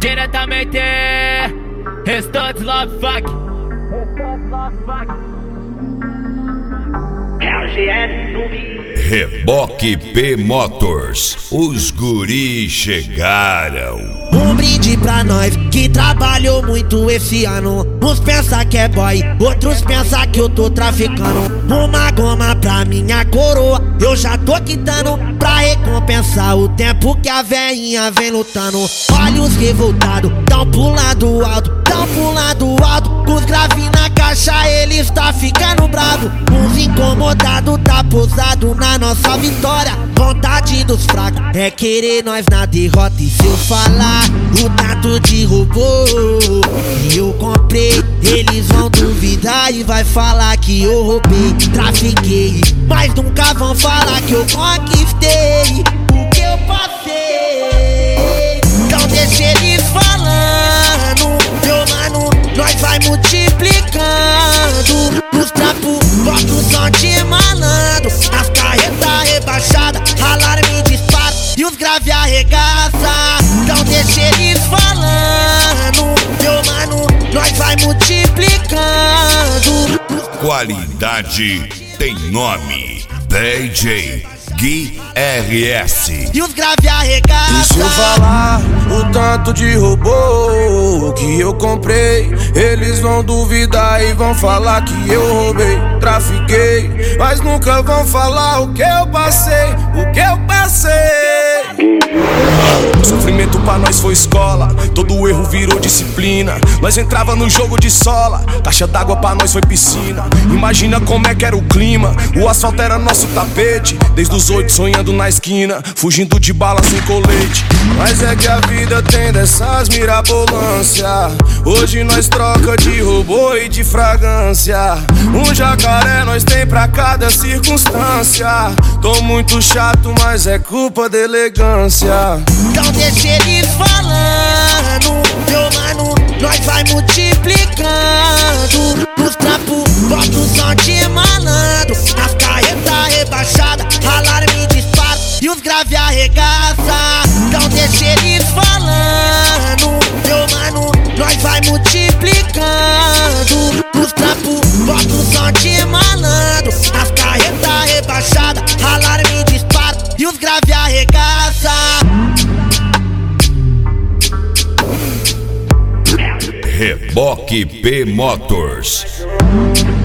Diretamente Restantes Love Fuck. Reboque P Motors, os guris chegaram. Um brinde pra nós que trabalhou muito esse ano. Uns pensa que é boy, outros pensa que eu tô traficando. Uma goma pra minha coroa, eu já tô quitando, pra recompensar o tempo que a veinha vem lutando. Olha os revoltados, tão pulando alto, tão pulando alto. Os grave na caixa, eles tá ficando bravo. Uns incomodados tá posado na nossa vitória. Vontade dos fracos é querer nós na derrota. E se eu falar o tanto de robô que eu comprei, eles vão duvidar e vai falar que eu roubei, trafiquei, mas nunca vão falar que eu conquistei o que eu passei. Então deixa eles falando, meu mano, nós vai multiplicando. Nos trapos, bota o som de malandro, as carretas rebaixadas, alarme dispara e os grave arregaça. Então deixa eles falando, meu mano, nós vai multiplicando. Qualidade tem nome, DJ Gui RS. E os grave arregaça. E se eu falar o tanto de robô que eu comprei, eles vão duvidar e vão falar que eu roubei, trafiquei, mas nunca vão falar o que eu passei, o que eu passei. Sofrimento pra nós foi escola, todo erro virou disciplina. Nós entrava no jogo de sola, caixa d'água pra nós foi piscina. Imagina como é que era o clima, o asfalto era nosso tapete. Desde os 8 sonhando na esquina, fugindo de bala sem colete. Mas é que a vida tem dessas mirabolância. Hoje nós troca de robô e de fragrância. Um jacaré nós tem pra cada circunstância. Tô muito chato, mas é culpa da elegância. Então deixa eles falando, meu mano, nós vai multiplicando. Nos trapos, bota o som de malandro, as carretas rebaixadas, alarme dispara e os grave arregaça. Então deixa eles falando, meu mano, nós vai multiplicando. Nos trapos, bota o som de malandro, as carretas rebaixadas, alarme dispara e os grave arregaça. Reboque P Motors.